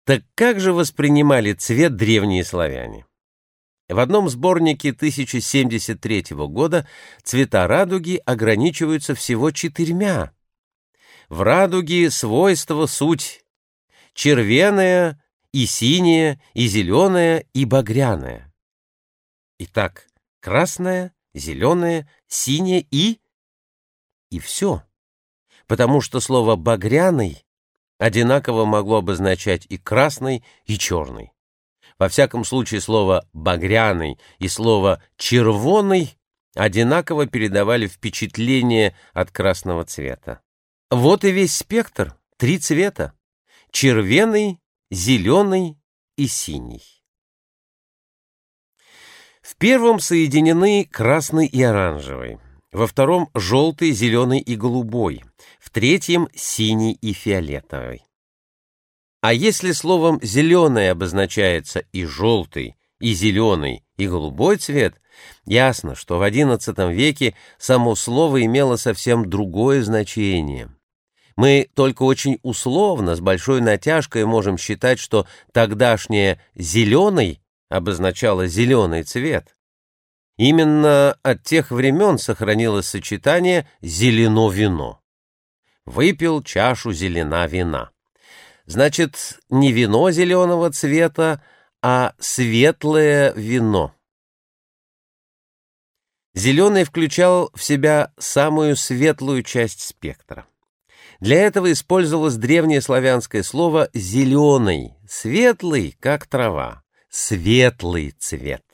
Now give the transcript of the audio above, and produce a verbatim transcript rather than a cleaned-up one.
Так как же воспринимали цвет древние славяне? В одном сборнике тысяча семьдесят третьего года цвета радуги ограничиваются всего четырьмя. В радуге свойства суть червеная, и синяя, и зеленая, и багряная. Итак, красная, зеленая, синяя и... и все. Потому что слово «багряный» одинаково могло обозначать и красный, и черный. Во всяком случае, слово «багряный» и слово «червоный» одинаково передавали впечатление от красного цвета. Вот и весь спектр, три цвета — червеный, зеленый и синий. В первом соединены красный и оранжевый, во втором — желтый, зеленый и голубой, в третьем — синий и фиолетовый. А если словом «зеленый» обозначается и желтый, и зеленый, и голубой цвет, ясно, что в одиннадцатом веке само слово имело совсем другое значение. Мы только очень условно, с большой натяжкой можем считать, что тогдашнее «зеленый» обозначало зеленый цвет. Именно от тех времен сохранилось сочетание «зелено-вино». Выпил чашу зелена вина. Значит, не вино зеленого цвета, а светлое вино. Зеленый включал в себя самую светлую часть спектра. Для этого использовалось древнее славянское слово «зеленый», светлый, как трава, светлый цвет.